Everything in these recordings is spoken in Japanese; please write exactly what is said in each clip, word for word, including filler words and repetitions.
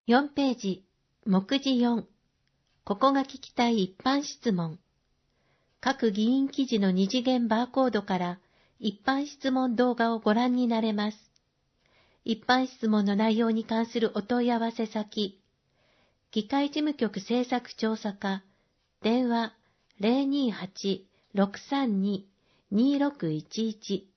よんページ、目次よん。ここが聞きたい一般質問。各議員記事の二次元バーコードから一般質問動画をご覧になれます。一般質問の内容に関するお問い合わせ先、議会事務局政策調査課、電話 ゼロにーはち ろくさんに にーろくいちいち。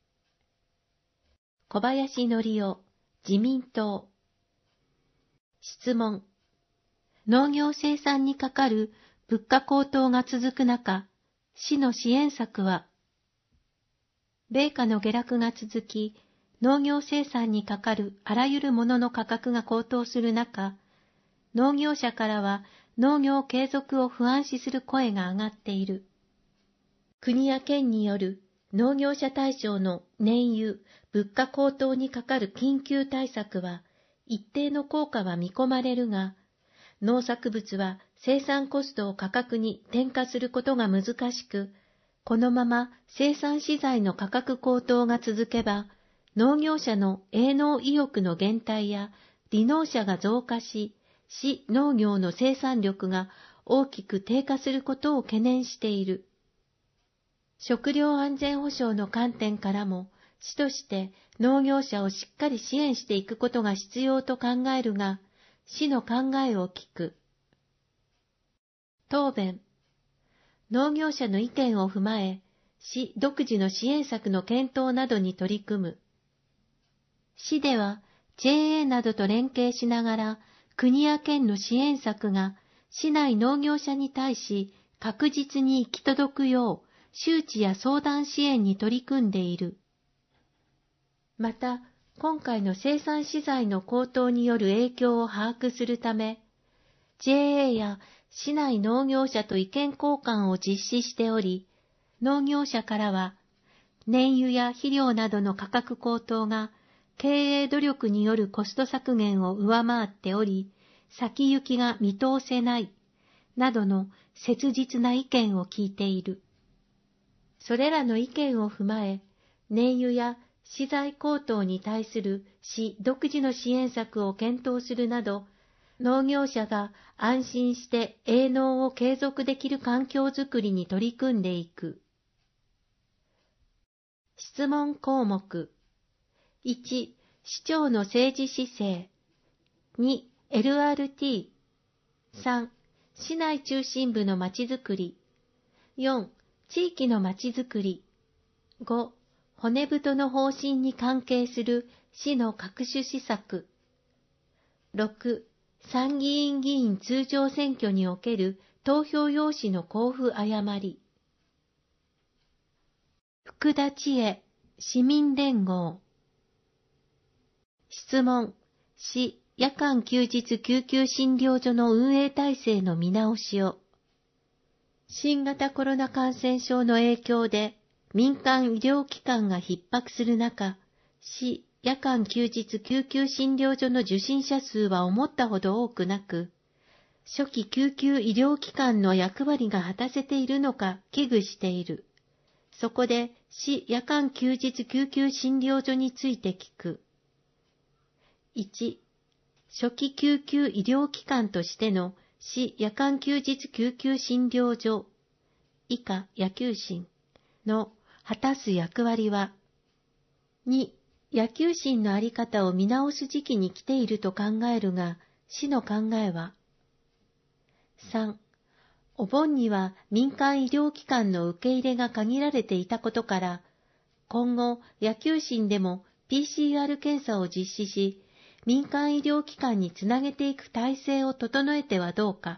小林則夫、自民党。質問。農業生産にかかる物価高騰が続く中、市の支援策は、米価の下落が続き、農業生産にかかるあらゆるものの価格が高騰する中、農業者からは農業継続を不安視する声が上がっている。国や県による農業者対象の燃油、物価高騰にかかる緊急対策は一定の効果は見込まれるが、農作物は生産コストを価格に転嫁することが難しく、このまま生産資材の価格高騰が続けば、農業者の営農意欲の減退や離農者が増加し、市農業の生産力が大きく低下することを懸念している。食料安全保障の観点からも、市として農業者をしっかり支援していくことが必要と考えるが、市の考えを聞く。答弁。農業者の意見を踏まえ、市独自の支援策の検討などに取り組む。市では ジェーエー などと連携しながら、国や県の支援策が市内農業者に対し確実に行き届くよう、周知や相談支援に取り組んでいる。また、今回の生産資材の高騰による影響を把握するため、ジェーエー や市内農業者と意見交換を実施しており、農業者からは、燃油や肥料などの価格高騰が経営努力によるコスト削減を上回っており、先行きが見通せない、などの切実な意見を聞いている。それらの意見を踏まえ、燃油や資材高騰に対する市独自の支援策を検討するなど、農業者が安心して営農を継続できる環境づくりに取り組んでいく。質問項目。いち、市長の政治姿勢。に、エルアールティー。さん、市内中心部のまちづくり。よん、地域のまちづくり。ご、骨太の方針に関係する市の各種施策。ろく、参議院議員通常選挙における投票用紙の交付誤り。福田千恵、市民連合。質問、市夜間休日救急診療所の運営体制の見直しを。新型コロナ感染症の影響で民間医療機関が逼迫する中、市夜間休日救急診療所の受診者数は思ったほど多くなく、初期救急医療機関の役割が果たせているのか危惧している。そこで市夜間休日救急診療所について聞く。いち、初期救急医療機関としての市夜間休日救急診療所、以下野球診の果たす役割は、に、野球診のあり方を見直す時期に来ていると考えるが、市の考えは、さん、お盆には民間医療機関の受け入れが限られていたことから、今後野球診でも ピーシーアール 検査を実施し、民間医療機関につなげていく体制を整えてはどうか。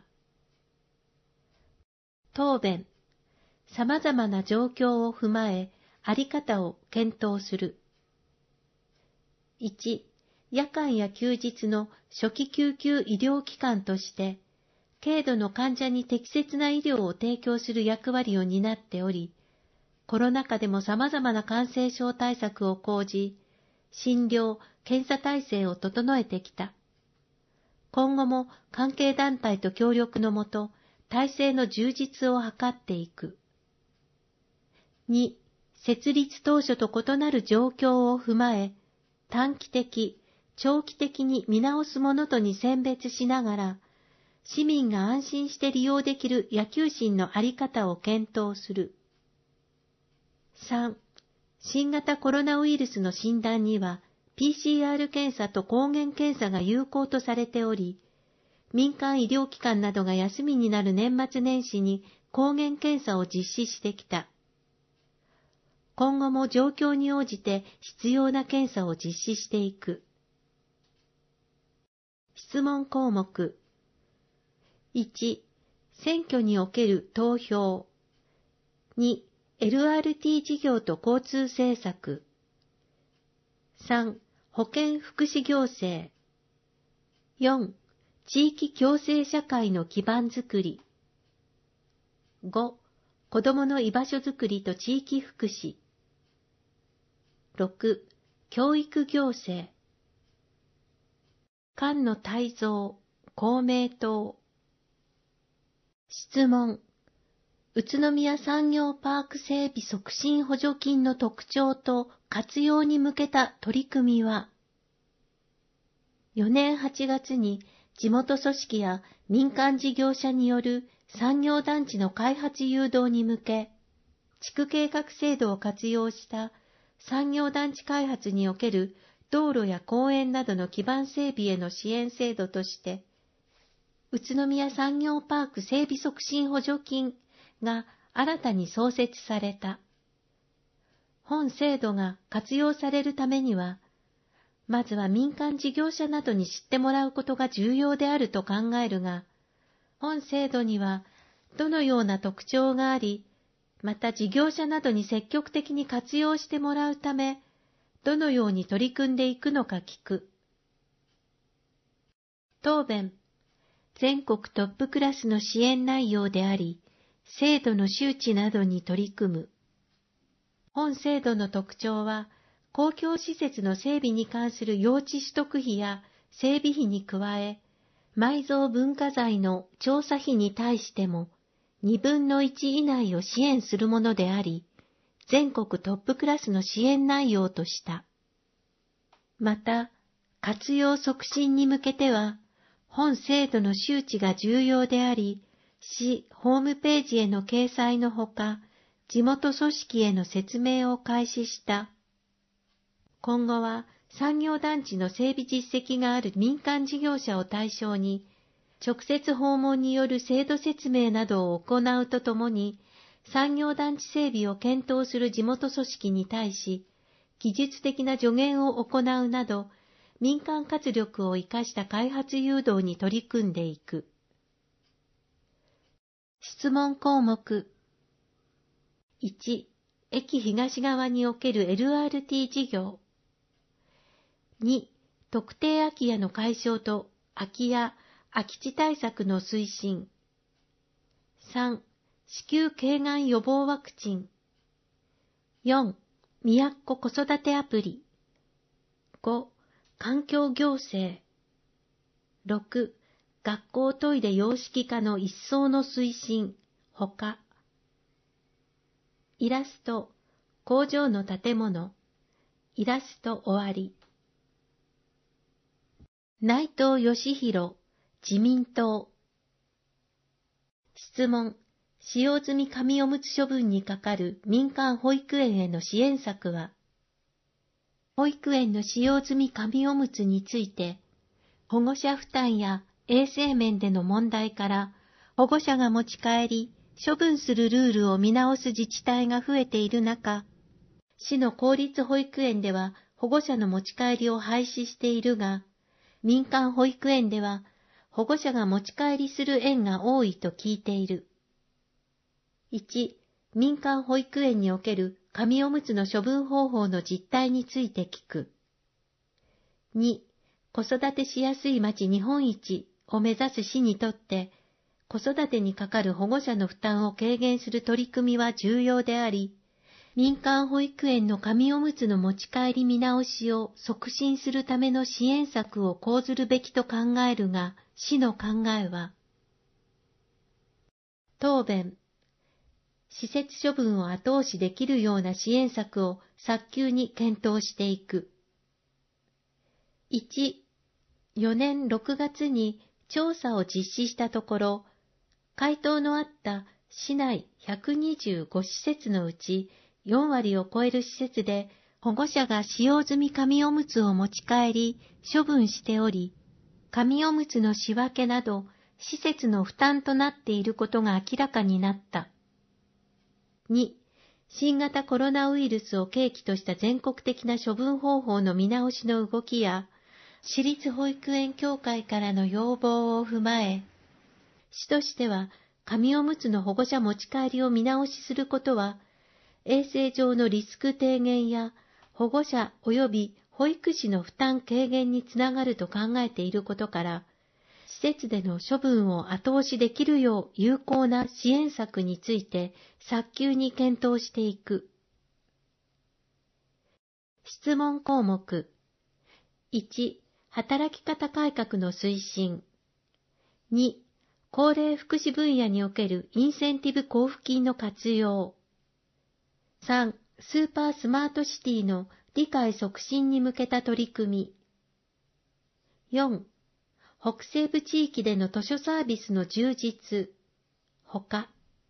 答弁。様々な状況を踏まえ、あり方を検討する。いち、夜間や休日の初期救急医療機関として、軽度の患者に適切な医療を提供する役割を担っており、コロナ禍でも様々な感染症対策を講じ、診療・検査体制を整えてきた。今後も関係団体と協力のもと、体制の充実を図っていく。に、設立当初と異なる状況を踏まえ、短期的、 長期的に見直すものとに選別しながら、市民が安心して利用できる野球診のあり方を検討する。さん. 新型コロナウイルスの診断には ピーシーアール 検査と抗原検査が有効とされており、民間医療機関などが休みになる年末年始に抗原検査を実施してきた。今後も状況に応じて必要な検査を実施していく。質問項目。いち. 選挙における投票。に. エルアールティー 事業と交通政策。さん. 保健福祉行政。よん. 地域共生社会の基盤づくり。ご. 子どもの居場所づくりと地域福祉。ろく. 教育行政。菅野泰造、公明党。質問。宇都宮産業パーク整備促進補助金の特徴と活用に向けた取り組みは、よねんはちがつに地元組織や民間事業者による産業団地の開発誘導に向け、地区計画制度を活用した産業団地開発における道路や公園などの基盤整備への支援制度として、宇都宮産業パーク整備促進補助金が新たに創設された。本制度が活用されるためには、まずは民間事業者などに知ってもらうことが重要であると考えるが、本制度にはどのような特徴があり、また事業者などに積極的に活用してもらうため、どのように取り組んでいくのか聞く。答弁。全国トップクラスの支援内容であり、制度の周知などに取り組む。本制度の特徴は、公共施設の整備に関する用地取得費や整備費に加え、埋蔵文化財の調査費に対しても、二分の一以内を支援するものであり、全国トップクラスの支援内容とした。また、活用促進に向けては、本制度の周知が重要であり、市ホームページへの掲載のほか、地元組織への説明を開始した。今後は産業団地の整備実績がある民間事業者を対象に、直接訪問による制度説明などを行うとともに、産業団地整備を検討する地元組織に対し、技術的な助言を行うなど、民間活力を生かした開発誘導に取り組んでいく。質問項目。いち. 駅東側における エルアールティー 事業。に. 特定空き家の解消と空き家、空き地対策の推進。さん. 子宮頸がん予防ワクチン。よん. みやっこ子育てアプリ。ご. 環境行政。ろく. 学校トイレ洋式化の一層の推進、ほか。イラスト、工場の建物。イラスト終わり。内藤義弘、自民党。質問。使用済み紙おむつ処分にかかる民間保育園への支援策は、保育園の使用済み紙おむつについて、保護者負担や衛生面での問題から、保護者が持ち帰り、処分するルールを見直す自治体が増えている中、市の公立保育園では保護者の持ち帰りを廃止しているが、民間保育園では保護者が持ち帰りする園が多いと聞いている。いち. 民間保育園における紙おむつの処分方法の実態について聞く。に. 子育てしやすい町日本一を目指す市にとって、子育てにかかる保護者の負担を軽減する取り組みは重要であり、民間保育園の紙おむつの持ち帰り見直しを促進するための支援策を講ずるべきと考えるが、市の考えは、答弁。施設処分を後押しできるような支援策を早急に検討していく。 いち、よねんろくがつに調査を実施したところ、回答のあった市内ひゃくにじゅうごしせつのうちよんわりを超える施設で保護者が使用済み紙おむつを持ち帰り処分しており、紙おむつの仕分けなど施設の負担となっていることが明らかになった。に、新型コロナウイルスを契機とした全国的な処分方法の見直しの動きや、私立保育園協会からの要望を踏まえ、市としては紙おむつの保護者持ち帰りを見直しすることは、衛生上のリスク低減や保護者及び保育士の負担軽減につながると考えていることから、施設での処分を後押しできるよう有効な支援策について早急に検討していく。質問項目。いち、働き方改革の推進。に、高齢福祉分野におけるインセンティブ交付金の活用。さん、スーパースマートシティの理解促進に向けた取り組み。よん、北西部地域での図書サービスの充実。ほか。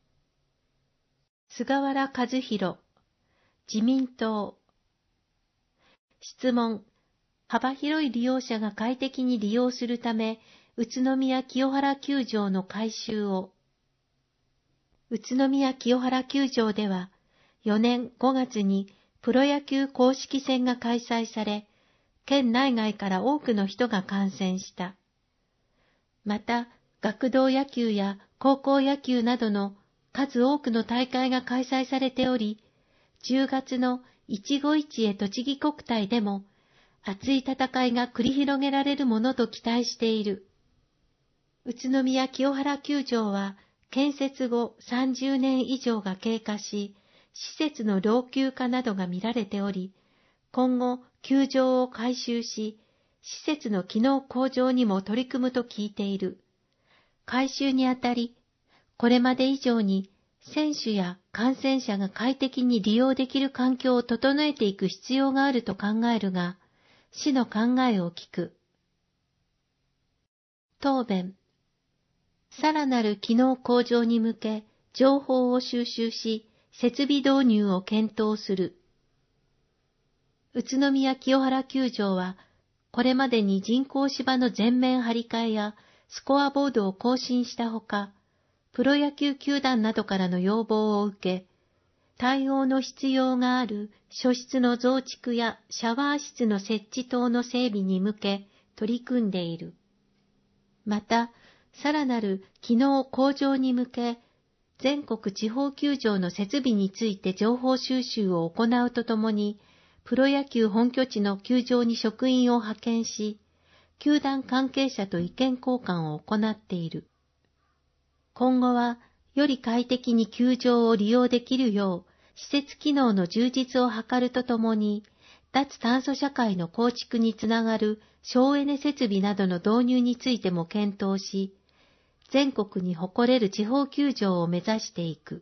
菅原和弘、自民党。質問。幅広い利用者が快適に利用するため、宇都宮清原球場の改修を。宇都宮清原球場では、よねんごがつにプロ野球公式戦が開催され、県内外から多くの人が観戦した。また、学童野球や高校野球などの数多くの大会が開催されており、じゅうがつのいちごいちへ栃木国体でも熱い戦いが繰り広げられるものと期待している。宇都宮清原球場は建設後さんじゅうねん以上が経過し、施設の老朽化などが見られており、今後球場を改修し、施設の機能向上にも取り組むと聞いている。改修にあたり、これまで以上に選手や観戦者が快適に利用できる環境を整えていく必要があると考えるが、市の考えを聞く。答弁。さらなる機能向上に向け、情報を収集し、設備導入を検討する。宇都宮清原球場は、これまでに人工芝の全面張り替えやスコアボードを更新したほか、プロ野球球団などからの要望を受け、対応の必要がある書室の増築やシャワー室の設置等の整備に向け取り組んでいる。また、さらなる機能向上に向け、全国地方球場の設備について情報収集を行うとともに、プロ野球本拠地の球場に職員を派遣し、球団関係者と意見交換を行っている。今後は、より快適に球場を利用できるよう、施設機能の充実を図るとともに、脱炭素社会の構築につながる省エネ設備などの導入についても検討し、全国に誇れる地方球場を目指していく。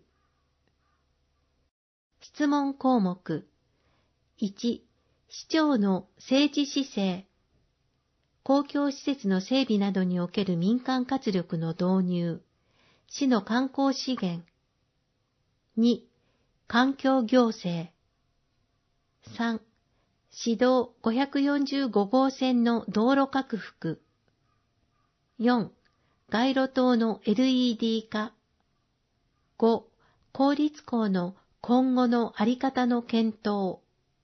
質問項目。いち、市長の政治姿勢。公共施設の整備などにおける民間活力の導入。市の観光資源。に、環境行政。さん、市道ごひゃくよんじゅうごごうせんの道路拡幅。よん、街路灯の エルイーディー 化。ご、公立校の今後のあり方の検討。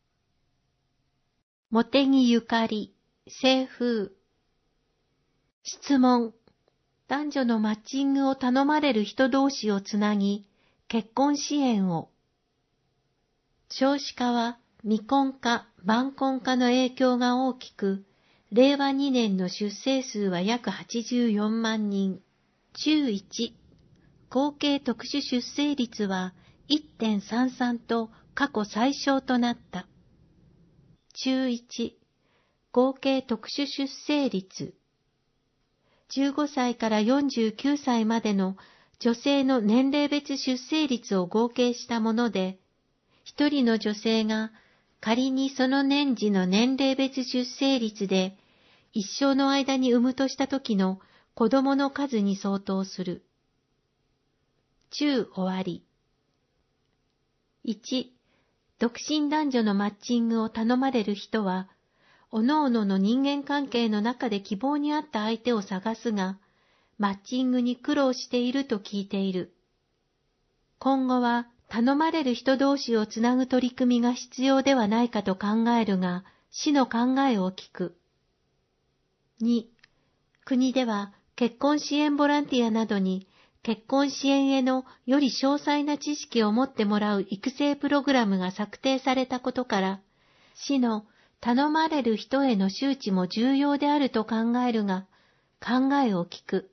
茂木ゆかり、清風。質問。男女のマッチングを頼まれる人同士をつなぎ、結婚支援を。少子化は未婚化、晩婚化の影響が大きく、れいわにねんの出生数は約はちじゅうよんまんにん。中いち、合計特殊出生率は いってんさんさん と過去最小となった。中いち、合計特殊出生率。じゅうごさいからよんじゅうきゅうさいまでの女性の年齢別出生率を合計したもので、ひとりの女性が仮にその年次の年齢別出生率で、一生の間に産むとした時の子供の数に相当する。中終わり。いち、独身男女のマッチングを頼まれる人は、おのおのの人間関係の中で希望に合った相手を探すが、マッチングに苦労していると聞いている。今後は頼まれる人同士をつなぐ取り組みが必要ではないかと考えるが、市の考えを聞く。に、国では結婚支援ボランティアなどに結婚支援へのより詳細な知識を持ってもらう育成プログラムが策定されたことから、市の頼まれる人への周知も重要であると考えるが、考えを聞く。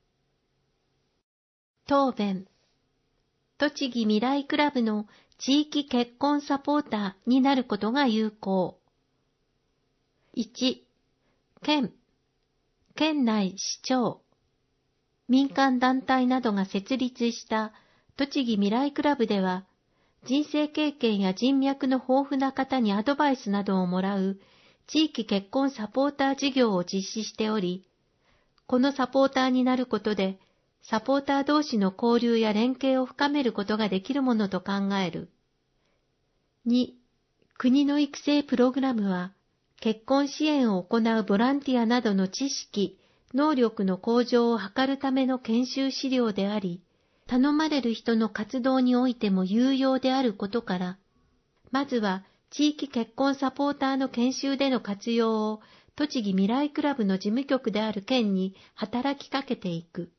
答弁。栃木未来クラブの地域結婚サポーターになることが有効。いち、県、県内市長、民間団体などが設立した栃木未来クラブでは、人生経験や人脈の豊富な方にアドバイスなどをもらう地域結婚サポーター事業を実施しており、このサポーターになることで、サポーター同士の交流や連携を深めることができるものと考える。に、国の育成プログラムは、結婚支援を行うボランティアなどの知識、能力の向上を図るための研修資料であり、頼まれる人の活動においても有用であることから、まずは地域結婚サポーターの研修での活用を栃木未来クラブの事務局である県に働きかけていく。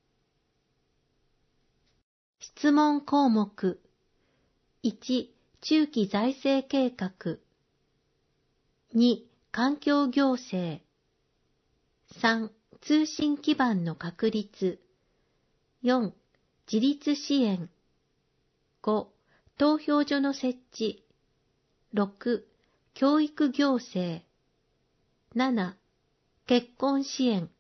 質問項目。いち、中期財政計画。に、環境行政。さん、通信基盤の確立。よん、自立支援。ご、投票所の設置。ろく、教育行政。なな、結婚支援。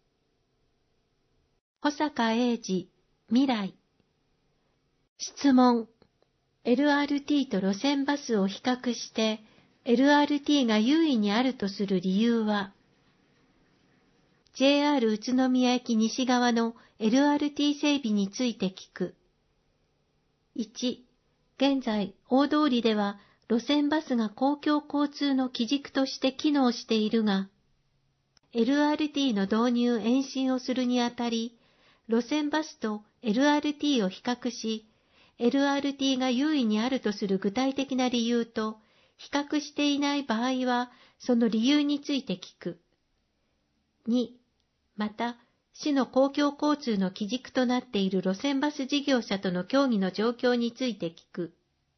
保坂英二、未来。質問。エルアールティー と路線バスを比較して、エルアールティー が優位にあるとする理由は、ジェイアール 宇都宮駅西側の エルアールティー 整備について聞く。いち、現在、大通りでは路線バスが公共交通の基軸として機能しているが、エルアールティー の導入延伸をするにあたり、路線バスと エルアールティー を比較し、エルアールティー が優位にあるとする具体的な理由と、比較していない場合は、その理由について聞く。に、また、市の公共交通の基軸となっている路線バス事業者との協議の状況について聞く。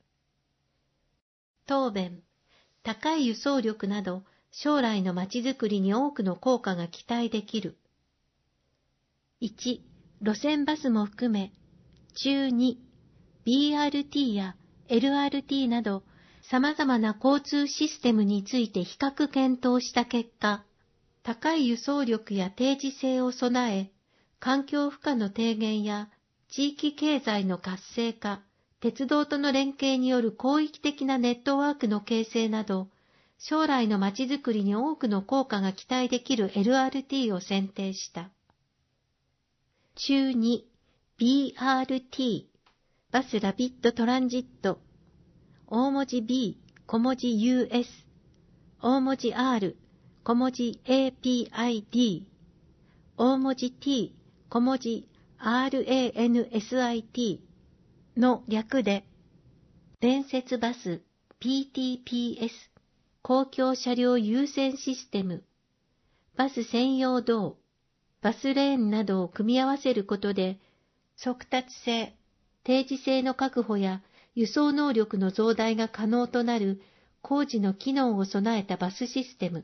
答弁。高い輸送力など、将来のまちづくりに多くの効果が期待できる。いち、路線バスも含め、中に、ビーアールティー や エルアールティー など、様々な交通システムについて比較検討した結果、高い輸送力や定時性を備え、環境負荷の低減や地域経済の活性化、鉄道との連携による広域的なネットワークの形成など、将来のまちづくりに多くの効果が期待できる エルアールティー を選定した。中に、ビーアールティー、バスラピッドトランジット、大文字 B、小文字 ユーエス、大文字 R、小文字 エーピーアイディー、大文字 T、小文字 アールエーエヌエスアイティー の略で、連接バス ピーティーピーエス、公共車両優先システム、バス専用道、バスレーンなどを組み合わせることで、速達性、定時性の確保や輸送能力の増大が可能となる工事の機能を備えたバスシステム。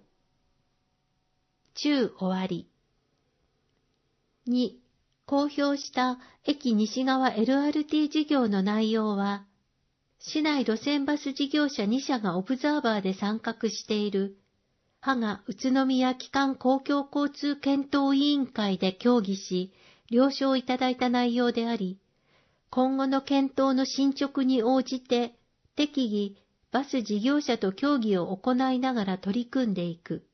中終わり。に、公表した駅西側 エルアールティー 事業の内容は、市内路線バス事業者に社がオブザーバーで参画している、芳賀宇都宮基幹公共交通検討委員会で協議し、了承いただいた内容であり、今後の検討の進捗に応じて、適宜バス事業者と協議を行いながら取り組んでいく。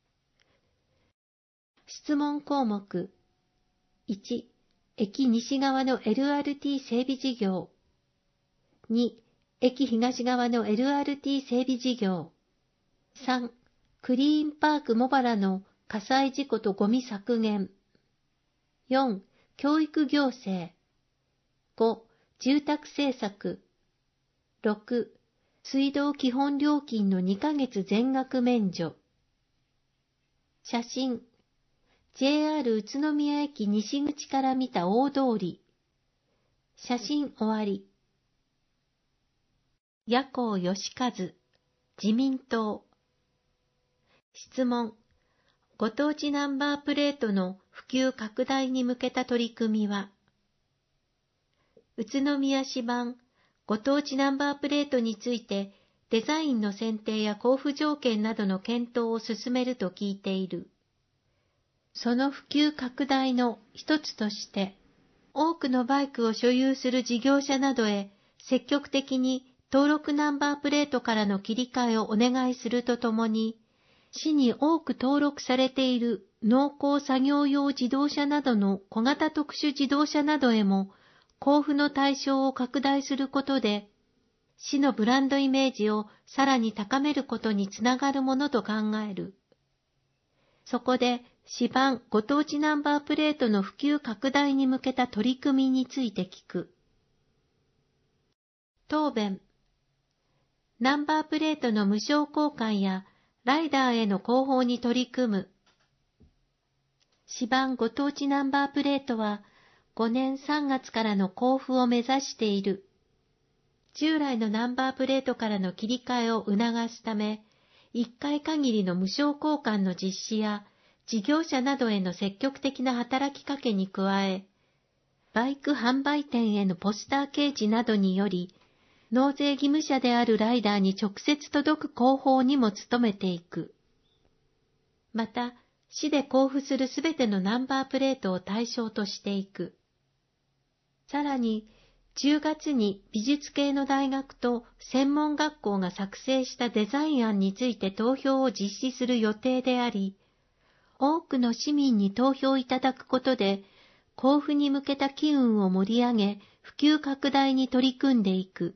質問項目。いち、駅西側の エルアールティー 整備事業。に、駅東側の エルアールティー 整備事業。さん、クリーンパーク茂原の火災事故とゴミ削減。よん、教育行政。ご、住宅政策。ろく、水道基本料金のにかげつ全額免除。写真。ジェイアール 宇都宮駅西口から見た大通り。写真終わり。矢向義和、自民党。質問。ご当地ナンバープレートの普及拡大に向けた取り組みは、宇都宮市版ご当地ナンバープレートについてデザインの選定や交付条件などの検討を進めると聞いている。その普及拡大の一つとして、多くのバイクを所有する事業者などへ積極的に登録ナンバープレートからの切り替えをお願いするとともに、市に多く登録されている農耕作業用自動車などの小型特殊自動車などへも交付の対象を拡大することで、市のブランドイメージをさらに高めることにつながるものと考える。そこで、市版ご当地ナンバープレートの普及拡大に向けた取り組みについて聞く。答弁。ナンバープレートの無償交換やライダーへの広報に取り組む。市版ご当地ナンバープレートはごねんさんがつからの交付を目指している。従来のナンバープレートからの切り替えを促すため、いっかい限りの無償交換の実施や、事業者などへの積極的な働きかけに加え、バイク販売店へのポスター掲示などにより、納税義務者であるライダーに直接届く広報にも努めていく。また、市で交付するすべてのナンバープレートを対象としていく。さらに、じゅうがつに美術系の大学と専門学校が作成したデザイン案について投票を実施する予定であり、多くの市民に投票いただくことで、交付に向けた機運を盛り上げ、普及拡大に取り組んでいく。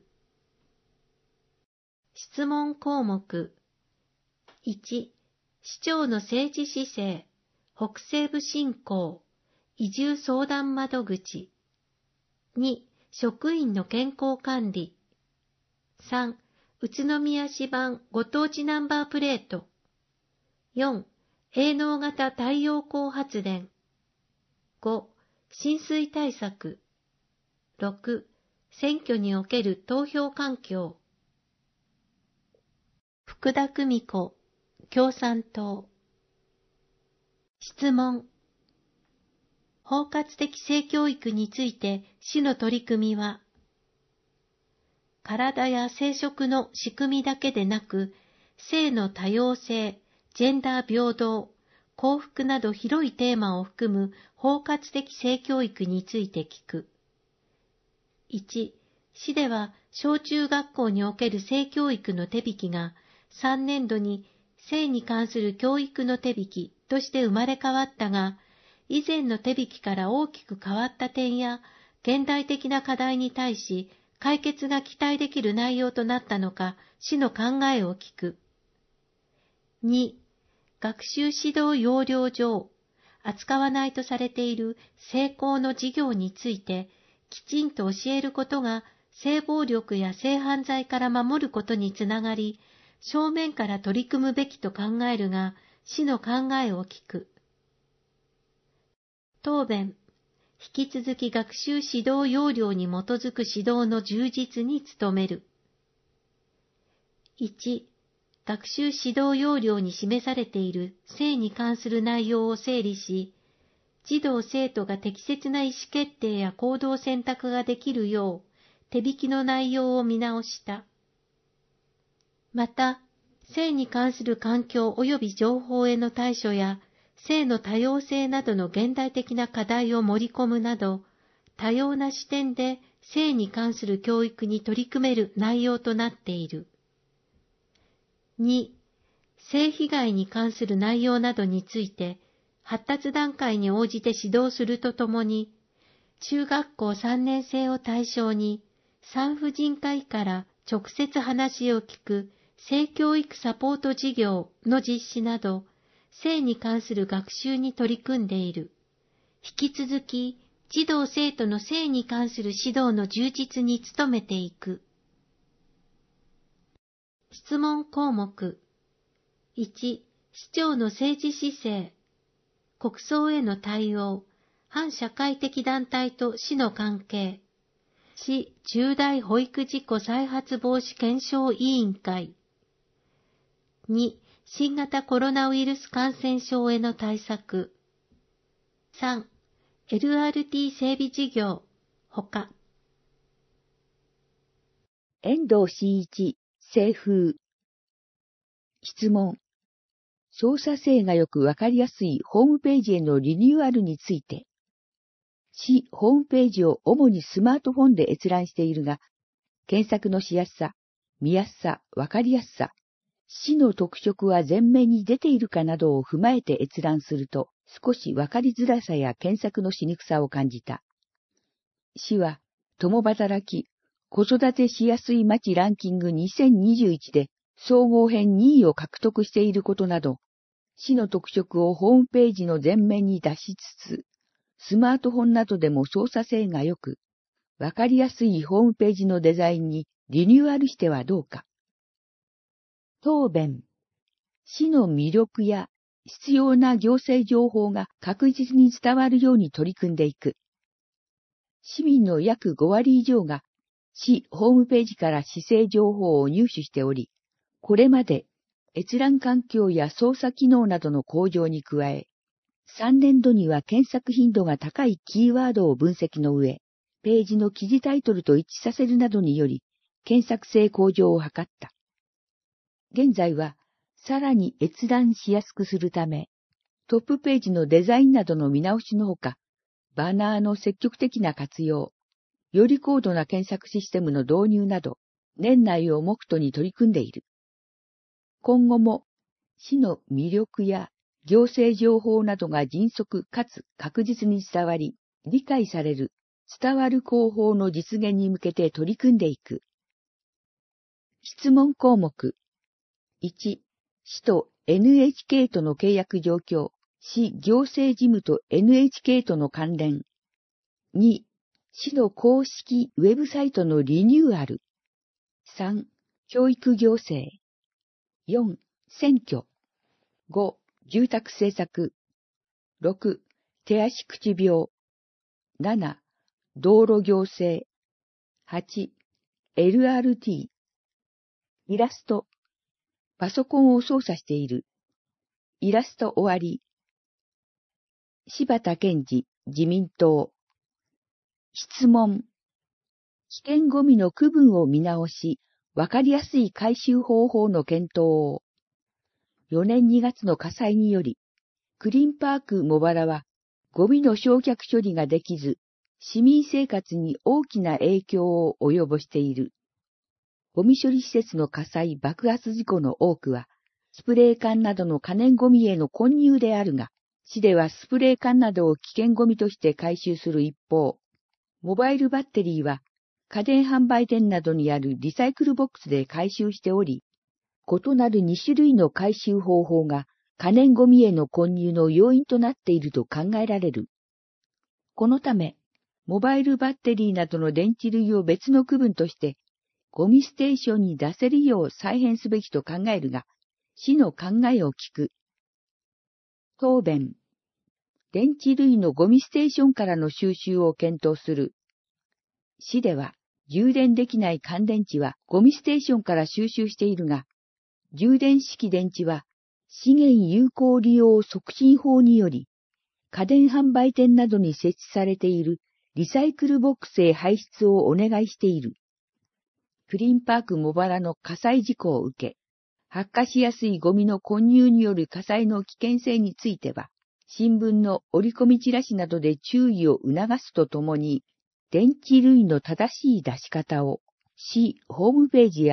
質問項目。いち、市長の政治姿勢、北西部振興、移住相談窓口。に、職員の健康管理。さん、宇都宮市版ご当地ナンバープレート。よん、営農型太陽光発電。ご、浸水対策。ろく、選挙における投票環境。福田久美子、共産党。質問。包括的性教育について市の取り組みは、体や生殖の仕組みだけでなく、性の多様性、ジェンダー平等、幸福など広いテーマを含む包括的性教育について聞く。いち、市では小中学校における性教育の手引きがさんねんどに性に関する教育の手引きとして生まれ変わったが、以前の手引きから大きく変わった点や現代的な課題に対し解決が期待できる内容となったのか、市の考えを聞く。に、学習指導要領上、扱わないとされている性交の事業について、きちんと教えることが性暴力や性犯罪から守ることにつながり、正面から取り組むべきと考えるが、市の考えを聞く。答弁。引き続き学習指導要領に基づく指導の充実に努める。いち、学習指導要領に示されている性に関する内容を整理し、児童生徒が適切な意思決定や行動選択ができるよう、手引きの内容を見直した。また、性に関する環境及び情報への対処や、性の多様性などの現代的な課題を盛り込むなど、多様な視点で性に関する教育に取り組める内容となっている。 に、性被害に関する内容などについて発達段階に応じて指導するとともに、中学校さんねん生を対象に産婦人科医から直接話を聞く性教育サポート事業の実施など、性に関する学習に取り組んでいる。引き続き、児童生徒の性に関する指導の充実に努めていく。質問項目。いち、市長の政治姿勢。国葬への対応。反社会的団体と市の関係。市重大保育事故再発防止検証委員会。に、新型コロナウイルス感染症への対策。さん、エルアールティー 整備事業、ほか。 遠藤真一、清風。質問。操作性がよくわかりやすいホームページへのリニューアルについて。市ホームページを主にスマートフォンで閲覧しているが、検索のしやすさ、見やすさ、わかりやすさ、市の特色は前面に出ているかなどを踏まえて閲覧すると、少しわかりづらさや検索のしにくさを感じた。市は、共働き、子育てしやすい街ランキングにせんにじゅういちで総合編にいを獲得していることなど、市の特色をホームページの前面に出しつつ、スマートフォンなどでも操作性が良く、わかりやすいホームページのデザインにリニューアルしてはどうか。答弁。市の魅力や必要な行政情報が確実に伝わるように取り組んでいく。市民の約ごわり以上が市ホームページから市政情報を入手しており、これまで閲覧環境や操作機能などの向上に加え、さんねんどには検索頻度が高いキーワードを分析の上、ページの記事タイトルと一致させるなどにより、検索性向上を図った。現在は、さらに閲覧しやすくするため、トップページのデザインなどの見直しのほか、バナーの積極的な活用、より高度な検索システムの導入など、年内を目途に取り組んでいる。今後も、市の魅力や行政情報などが迅速かつ確実に伝わり、理解される、伝わる広報の実現に向けて取り組んでいく。質問項目。いち、市と エヌエイチケー との契約状況、市行政事務と エヌエイチケー との関連。に、市の公式ウェブサイトのリニューアル。さん、教育行政。よん、選挙。ご、住宅政策。ろく、手足口病。なな、道路行政。はち、エルアールティー。イラスト。パソコンを操作している。イラスト終わり。柴田健二、自民党。質問。危険ゴミの区分を見直し、わかりやすい回収方法の検討を。よねんにがつの火災により、クリーンパーク茂原は、ゴミの焼却処理ができず、市民生活に大きな影響を及ぼしている。ゴミ処理施設の火災爆発事故の多くは、スプレー缶などの可燃ゴミへの混入であるが、市ではスプレー缶などを危険ゴミとして回収する一方、モバイルバッテリーは家電販売店などにあるリサイクルボックスで回収しており、異なるにしゅるいの回収方法が可燃ゴミへの混入の要因となっていると考えられる。このため、モバイルバッテリーなどの電池類を別の区分として、ゴミステーションに出せるよう再編すべきと考えるが、市の考えを聞く。答弁。電池類のゴミステーションからの収集を検討する。市では、充電できない乾電池はゴミステーションから収集しているが、充電式電池は資源有効利用促進法により、家電販売店などに設置されているリサイクルボックスへ排出をお願いしている。クリーンパーク茂原の火災事故を受け、発火しやすいゴミの混入による火災の危険性については、新聞の折り込みチラシなどで注意を促すとともに、電池類の正しい出し方を、市ホームページや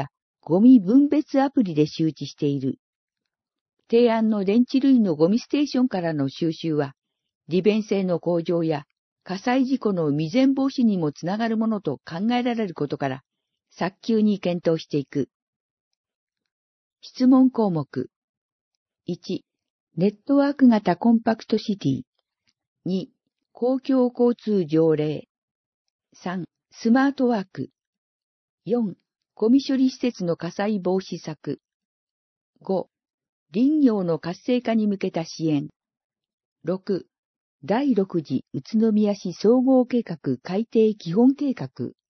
ゴミ分別アプリで周知している。提案の電池類のゴミステーションからの収集は、利便性の向上や火災事故の未然防止にもつながるものと考えられることから、早急に検討していく。質問項目。いち、ネットワーク型コンパクトシティ。に、公共交通条例。さん、スマートワーク。よん、ゴミ処理施設の火災防止策。ご、林業の活性化に向けた支援。ろく、だいろく次宇都宮市総合計画改定基本計画。